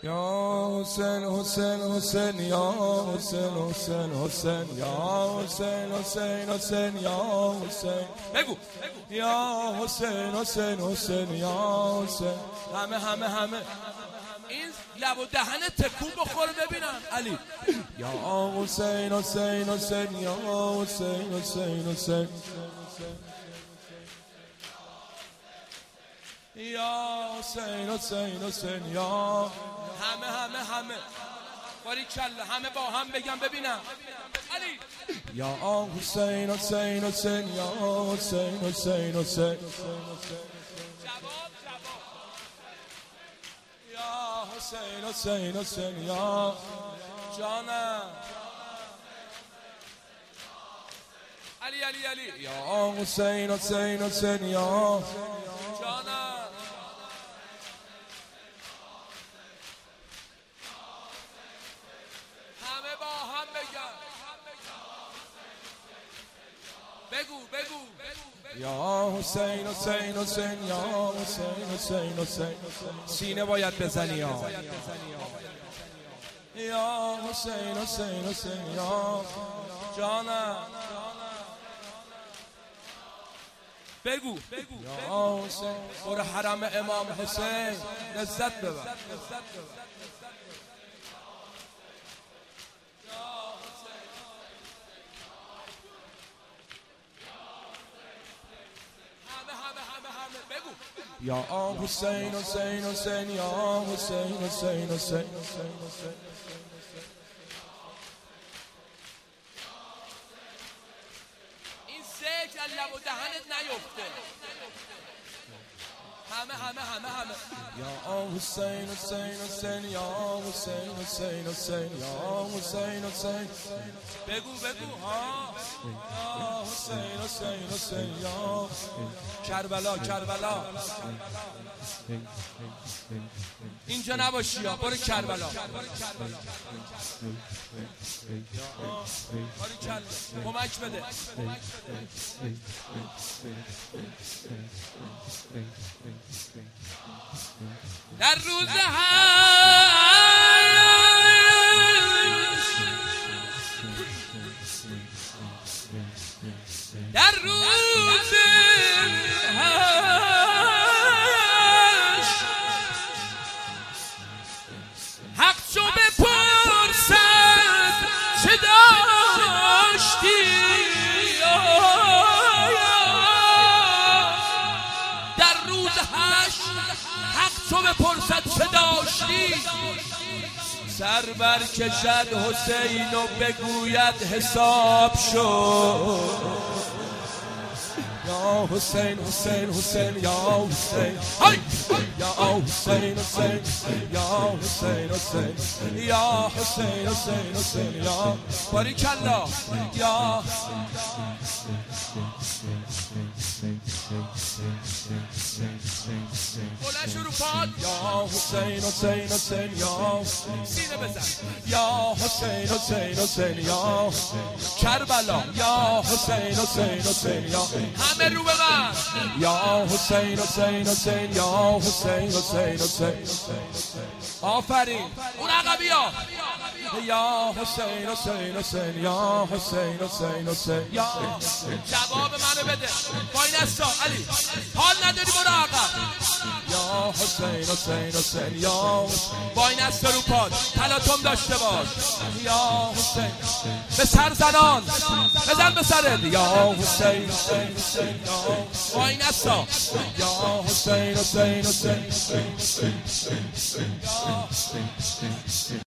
یا حسین حسین حسین یا حسین حسین حسین یا حسین حسین حسین یا حسین بگو یا حسین حسین حسین یا حسین. همه این لب و دهن تکون بخوره ببینم علی. یا حسین حسین حسین یا حسین حسین حسین یا حسین حسین حسین یا همه باریکلا همه با هم بگم ببینم علی. یا حسین حسین حسین یا حسین حسین حسین جواب یا حسین حسین حسین یا جانم علی یا حسین حسین حسین یا جانم همه با هم بگم بگو یا حسین حسین حسین یا حسین حسین حسین. سینه باید بزنی یا حسین حسین حسین یا جانم بگو یا حسین. برو حرم امام حسین لذت ببر. همه بگو یا حسین حسین حسین یا حسین حسین حسین. این ذکر از لب و دهنت نیفته. همه یا حسین حسین حسین یا حسین حسین حسین یا حسین حسین. بگو ها. یا حسین حسین حسین یا کربلا اینجا نباشی یا برو کربلا. کمک بده. در روز حق چو بپرسد چه داشتی، در روز حشر حق چو بپرسد چه داشتی، سر برکشد حسین و بگوید حساب شد. یا حسین حسین حسین یا حسین یا حسین حسین یا حسین حسین یا حسین حسین حسین یا باریکلا. یا بلند شروع پاد. یا حسین حسین حسین یا سینه بزن. یا حسین حسین حسین یا کربلا. یا حسین حسین حسین یا همه رو به من. یا حسین حسین حسین یا حسین حسین حسین. آفرین. اون عقبی ها. یا حسین حسین حسین یا حسین حسین حسین یا جواب منو بده. پایین استا علی. حال نداری برو عقب. یا حسین حسین حسین یا با این استا رو پاد. تلاطم داشته باش. یا حسین به سر زنان بزن به سرت. یا حسین حسین حسین یا با این استا. یا حسین حسین حسین